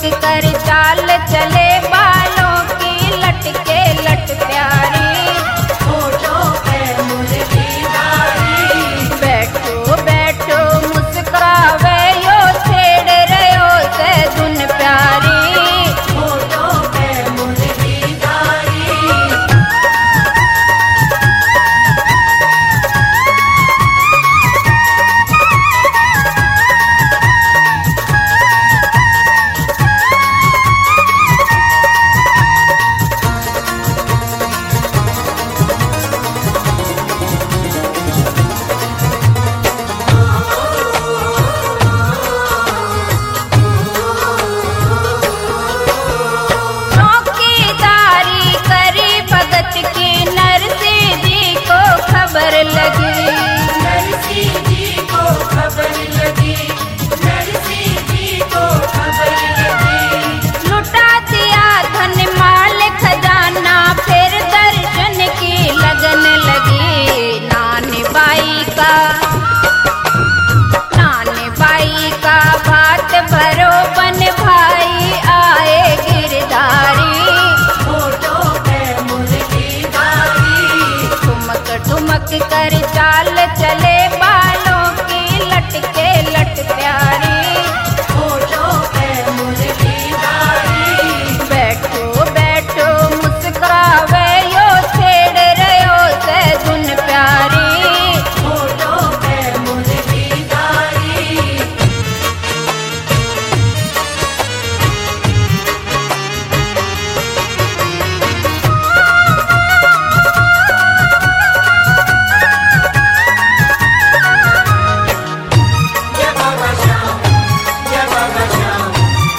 ठुमक कर चाल चले बालों की लटके लट प्यारी। होठों पे मुरलीधारी, बैठो बैठो मुस्कुरावे यो छेड़ रहो से धुन प्यारी। होठों पे मुरलीधारी। चौकीदारी करी भगत की नरसी जी को खबर लगी। नरसी जी को खबर लगी, नरसी जी को खबर लगी। लुटा दिया धन माल खजाना फिर दर्शन की लगन लगी। नानी बाई का भात भरो बन भाई आए गिरधारी। होठों पे मुरलीधारी, ठुमक ठुमक कर चाल चले बालों की लटके लट प्यारी। होठों पे मुरलीधारी। बैठो बैठो मुस्कुरावे यो छेड़ रहो से धुन प्यारी। होठों पे मुरलीधारी। जय बाबा श्याम, जय बाबा श्याम।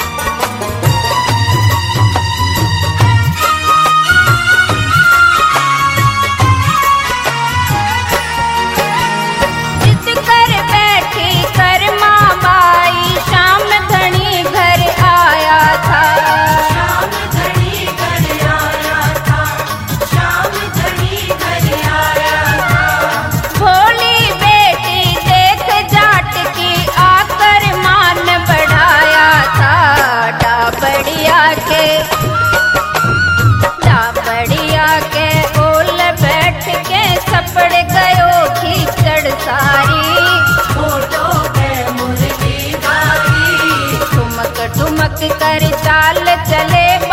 जिद कर बैठी कर माँ बाई शाम घड़ी घर आया था। श्याम घड़ी घर आया था, श्याम घड़ी घर आया था। भोली बेटी देख जाट की आकर मान बढ़ाया था। डाबड़िया के ओल बैठ के सपड़ गयो खींचड़ सारी। होठों पे मुरलीधारी। ठुमक ठुमक कर चाल चले